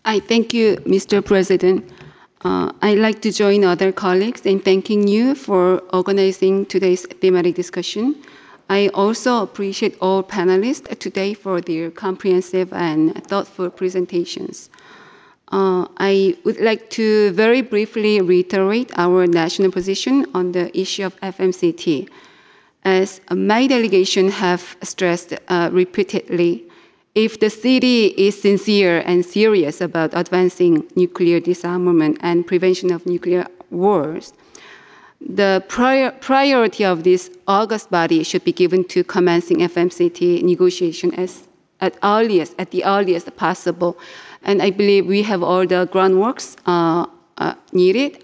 I thank you, Mr. President. I'd like to join other colleagues in thanking you for organizing today's thematic discussion. I also appreciate all panelists today for their comprehensive and thoughtful presentations. I would like to very briefly reiterate our national position on the issue of FMCT. As my delegation have stressed repeatedly, if the city is sincere and serious about advancing nuclear disarmament and prevention of nuclear wars, the priority of this august body should be given to commencing FMCT negotiation at the earliest possible. And I believe we have all the groundworks needed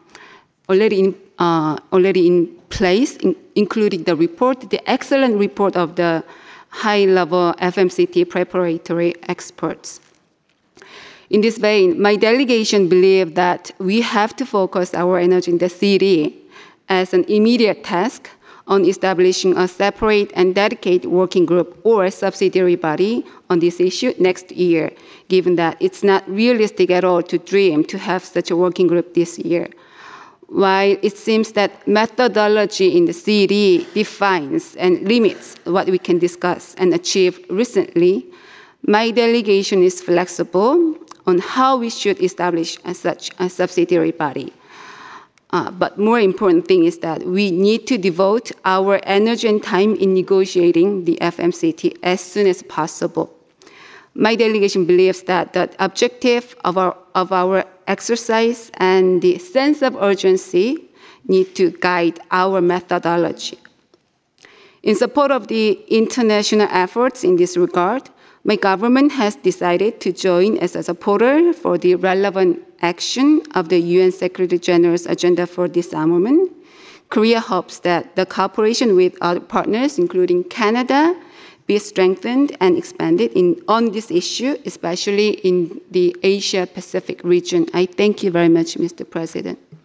already in place, including the report, the excellent report of the high-level FMCT preparatory experts. In this vein, my delegation believes that we have to focus our energy in the city as an immediate task on establishing a separate and dedicated working group or subsidiary body on this issue next year, given that it's not realistic at all to dream to have such a working group this year. While it seems that methodology in the CD defines and limits what we can discuss and achieve recently, my delegation is flexible on how we should establish such a subsidiary body. But more important thing is that we need to devote our energy and time in negotiating the FMCT as soon as possible. My delegation believes that the objective of our exercise and the sense of urgency need to guide our methodology. In support of the international efforts in this regard, my government has decided to join as a supporter for the relevant action of the UN Secretary General's agenda for disarmament. Korea hopes that the cooperation with other partners, including Canada, be strengthened and expanded on this issue, especially in the Asia-Pacific region. I thank you very much, Mr. President.